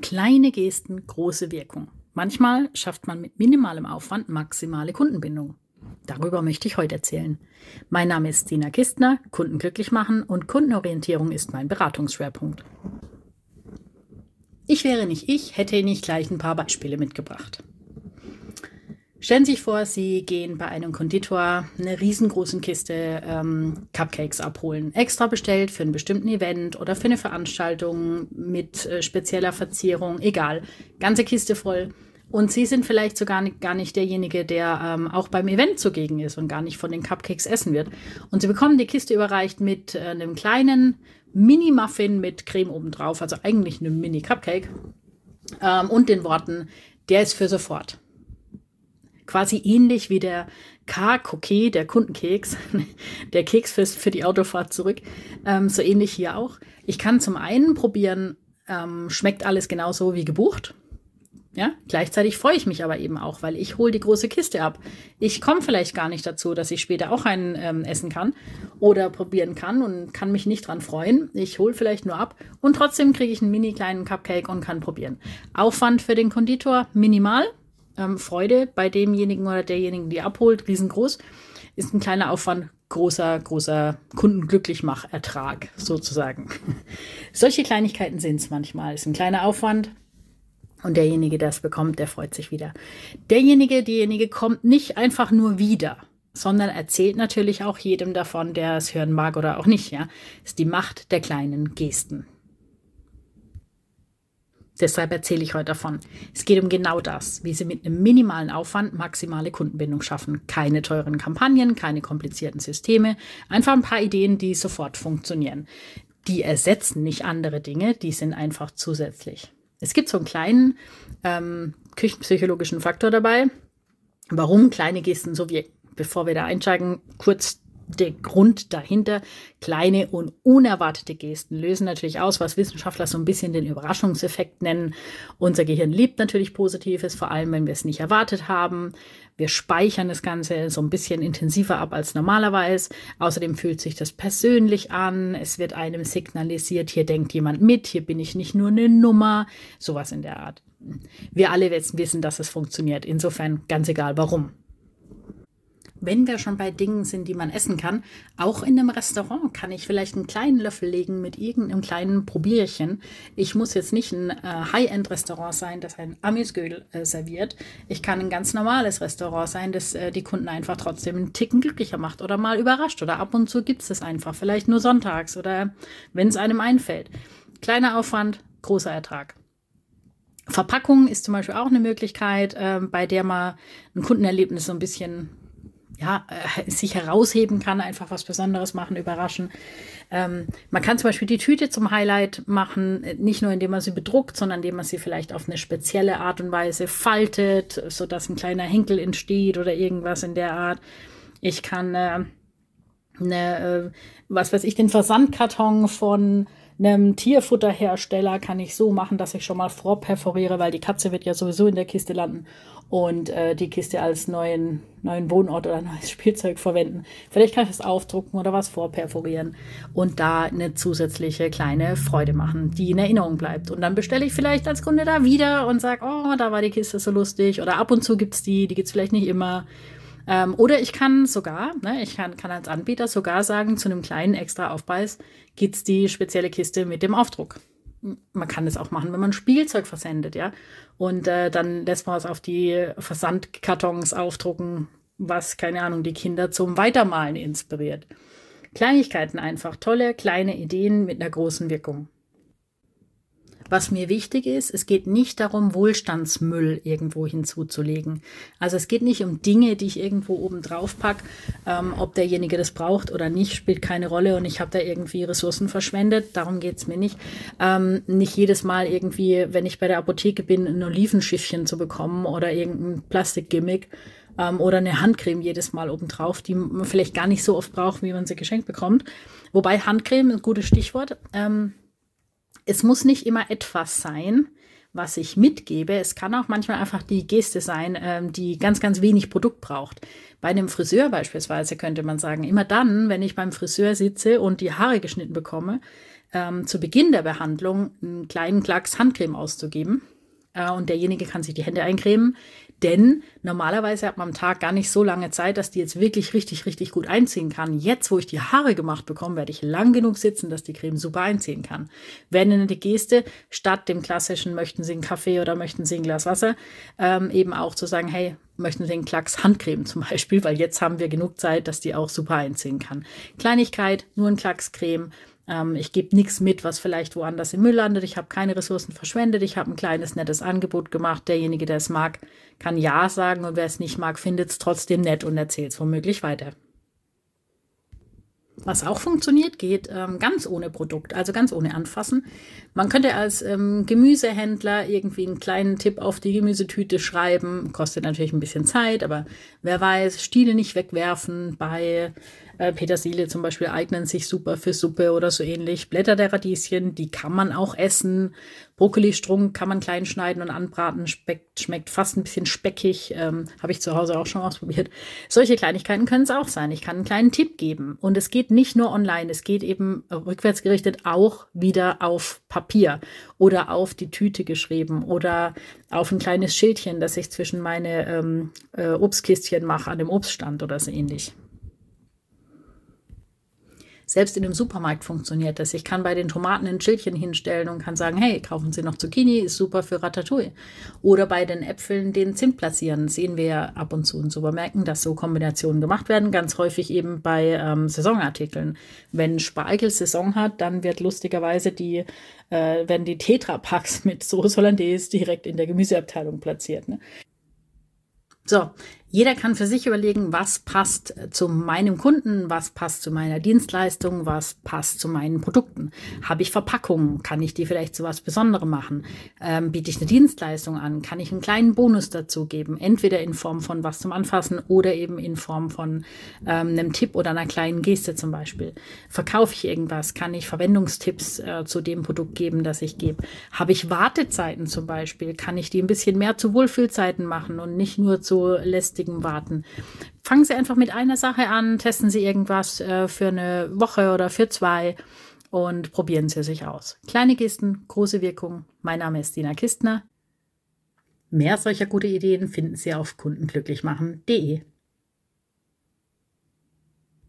Kleine Gesten, große Wirkung. Manchmal schafft man mit minimalem Aufwand maximale Kundenbindung. Darüber möchte ich heute erzählen. Mein Name ist Stina Kistner, Kunden glücklich machen und Kundenorientierung ist mein Beratungsschwerpunkt. Ich wäre nicht ich, hätte nicht gleich ein paar Beispiele mitgebracht. Stellen Sie sich vor, Sie gehen bei einem Konditor eine riesengroße Kiste Cupcakes abholen. Extra bestellt für einen bestimmten Event oder für eine Veranstaltung mit spezieller Verzierung. Egal, ganze Kiste voll. Und Sie sind vielleicht sogar gar nicht derjenige, der auch beim Event zugegen ist und gar nicht von den Cupcakes essen wird. Und Sie bekommen die Kiste überreicht mit einem kleinen Mini-Muffin mit Creme obendrauf, also eigentlich einem Mini-Cupcake und den Worten, der ist für sofort. Quasi ähnlich wie der K-Cookie, der Kundenkeks, der Keks für die Autofahrt zurück. So ähnlich hier auch. Ich kann zum einen probieren, schmeckt alles genauso wie gebucht. Ja, gleichzeitig freue ich mich aber eben auch, weil ich hole die große Kiste ab. Ich komme vielleicht gar nicht dazu, dass ich später auch einen essen kann oder probieren kann und kann mich nicht dran freuen. Ich hole vielleicht nur ab und trotzdem kriege ich einen mini kleinen Cupcake und kann probieren. Aufwand für den Konditor minimal. Freude bei demjenigen oder derjenigen, die abholt, riesengroß, ist ein kleiner Aufwand, großer Kundenglücklichmachertrag sozusagen. Solche Kleinigkeiten sind es manchmal. Ist ein kleiner Aufwand und derjenige, der es bekommt, der freut sich wieder. Diejenige kommt nicht einfach nur wieder, sondern erzählt natürlich auch jedem davon, der es hören mag oder auch nicht. Ja, ist die Macht der kleinen Gesten. Deshalb erzähle ich heute davon. Es geht um genau das, wie Sie mit einem minimalen Aufwand maximale Kundenbindung schaffen. Keine teuren Kampagnen, keine komplizierten Systeme, einfach ein paar Ideen, die sofort funktionieren. Die ersetzen nicht andere Dinge, die sind einfach zusätzlich. Es gibt so einen kleinen küchenpsychologischen Faktor dabei, warum kleine Gesten so wirken. Bevor wir da einsteigen, kurz der Grund dahinter. Kleine und unerwartete Gesten lösen natürlich aus, was Wissenschaftler so ein bisschen den Überraschungseffekt nennen. Unser Gehirn liebt natürlich Positives, vor allem wenn wir es nicht erwartet haben. Wir speichern das Ganze so ein bisschen intensiver ab als normalerweise. Außerdem fühlt sich das persönlich an. Es wird einem signalisiert, hier denkt jemand mit, hier bin ich nicht nur eine Nummer. Sowas in der Art. Wir alle wissen, dass es funktioniert. Insofern ganz egal warum. Wenn wir schon bei Dingen sind, die man essen kann, auch in einem Restaurant kann ich vielleicht einen kleinen Löffel legen mit irgendeinem kleinen Probierchen. Ich muss jetzt nicht ein High-End-Restaurant sein, das ein Amüsgöl serviert. Ich kann ein ganz normales Restaurant sein, das die Kunden einfach trotzdem einen Ticken glücklicher macht oder mal überrascht. Oder ab und zu gibt es das einfach, vielleicht nur sonntags oder wenn es einem einfällt. Kleiner Aufwand, großer Ertrag. Verpackung ist zum Beispiel auch eine Möglichkeit, bei der man ein Kundenerlebnis so ein bisschen sich herausheben kann, einfach was Besonderes machen, überraschen. Man kann zum Beispiel die Tüte zum Highlight machen, nicht nur indem man sie bedruckt, sondern indem man sie vielleicht auf eine spezielle Art und Weise faltet, sodass ein kleiner Henkel entsteht oder irgendwas in der Art. Ich kann den Versandkarton von einem Tierfutterhersteller kann ich so machen, dass ich schon mal vorperforiere, weil die Katze wird ja sowieso in der Kiste landen und die Kiste als neuen Wohnort oder neues Spielzeug verwenden. Vielleicht kann ich das aufdrucken oder was vorperforieren und da eine zusätzliche kleine Freude machen, die in Erinnerung bleibt. Und dann bestelle ich vielleicht als Kunde da wieder und sage, oh, da war die Kiste so lustig. Oder ab und zu gibt's die gibt's vielleicht nicht immer. Oder ich kann sogar, ich kann als Anbieter sogar sagen, zu einem kleinen extra Aufpreis gibt's die spezielle Kiste mit dem Aufdruck. Man kann es auch machen, wenn man Spielzeug versendet, ja. Und dann lässt man es auf die Versandkartons aufdrucken, was, keine Ahnung, die Kinder zum Weitermalen inspiriert. Kleinigkeiten einfach, tolle kleine Ideen mit einer großen Wirkung. Was mir wichtig ist, es geht nicht darum, Wohlstandsmüll irgendwo hinzuzulegen. Also es geht nicht um Dinge, die ich irgendwo oben drauf packe. Ob derjenige das braucht oder nicht, spielt keine Rolle und ich habe da irgendwie Ressourcen verschwendet. Darum geht's mir nicht. Nicht jedes Mal irgendwie, wenn ich bei der Apotheke bin, ein Olivenschiffchen zu bekommen oder irgendein Plastikgimmick oder eine Handcreme jedes Mal obendrauf, die man vielleicht gar nicht so oft braucht, wie man sie geschenkt bekommt. Wobei Handcreme, ein gutes Stichwort, es muss nicht immer etwas sein, was ich mitgebe. Es kann auch manchmal einfach die Geste sein, die ganz, ganz wenig Produkt braucht. Bei einem Friseur beispielsweise könnte man sagen, immer dann, wenn ich beim Friseur sitze und die Haare geschnitten bekomme, zu Beginn der Behandlung einen kleinen Klacks Handcreme auszugeben. Und derjenige kann sich die Hände eincremen, denn normalerweise hat man am Tag gar nicht so lange Zeit, dass die jetzt wirklich richtig, richtig gut einziehen kann. Jetzt, wo ich die Haare gemacht bekomme, werde ich lang genug sitzen, dass die Creme super einziehen kann. Wäre eine Geste, statt dem klassischen, möchten Sie einen Kaffee oder möchten Sie ein Glas Wasser, eben auch zu sagen, hey, möchten Sie einen Klacks Handcreme zum Beispiel, weil jetzt haben wir genug Zeit, dass die auch super einziehen kann. Kleinigkeit, nur ein Klacks Creme. Ich gebe nichts mit, was vielleicht woanders im Müll landet. Ich habe keine Ressourcen verschwendet. Ich habe ein kleines, nettes Angebot gemacht. Derjenige, der es mag, kann Ja sagen. Und wer es nicht mag, findet es trotzdem nett und erzählt es womöglich weiter. Was auch funktioniert, geht ganz ohne Produkt, also ganz ohne Anfassen. Man könnte als Gemüsehändler irgendwie einen kleinen Tipp auf die Gemüsetüte schreiben. Kostet natürlich ein bisschen Zeit, aber wer weiß, Stiele nicht wegwerfen. Bei Petersilie zum Beispiel eignen sich super für Suppe oder so ähnlich. Blätter der Radieschen, die kann man auch essen. Brokkolistrunk kann man klein schneiden und anbraten. Schmeckt fast ein bisschen speckig. Habe ich zu Hause auch schon ausprobiert. Solche Kleinigkeiten können es auch sein. Ich kann einen kleinen Tipp geben. Und es geht nicht nur online. Es geht eben rückwärts gerichtet auch wieder auf Papier oder auf die Tüte geschrieben oder auf ein kleines Schildchen, das ich zwischen meine Obstkistchen mache an dem Obststand oder so ähnlich. Selbst in dem Supermarkt funktioniert das. Ich kann bei den Tomaten ein Schildchen hinstellen und kann sagen, hey, kaufen Sie noch Zucchini, ist super für Ratatouille. Oder bei den Äpfeln den Zimt platzieren. Das sehen wir ja ab und zu in Supermärkten, dass so Kombinationen gemacht werden. Ganz häufig eben bei Saisonartikeln. Wenn Spargel Saison hat, dann wird lustigerweise werden die Tetrapacks mit Sauce Hollandaise direkt in der Gemüseabteilung platziert. Ne? So, jeder kann für sich überlegen, was passt zu meinem Kunden, was passt zu meiner Dienstleistung, was passt zu meinen Produkten. Habe ich Verpackungen? Kann ich die vielleicht zu was Besonderem machen? Biete ich eine Dienstleistung an? Kann ich einen kleinen Bonus dazu geben? Entweder in Form von was zum Anfassen oder eben in Form von einem Tipp oder einer kleinen Geste zum Beispiel. Verkaufe ich irgendwas? Kann ich Verwendungstipps zu dem Produkt geben, das ich gebe? Habe ich Wartezeiten zum Beispiel? Kann ich die ein bisschen mehr zu Wohlfühlzeiten machen und nicht nur zu lästigen Warten? Fangen Sie einfach mit einer Sache an, testen Sie irgendwas für eine Woche oder für 2 und probieren Sie sich aus. Kleine Gesten, große Wirkung. Mein Name ist Dina Kistner. Mehr solcher gute Ideen finden Sie auf kundenglücklichmachen.de.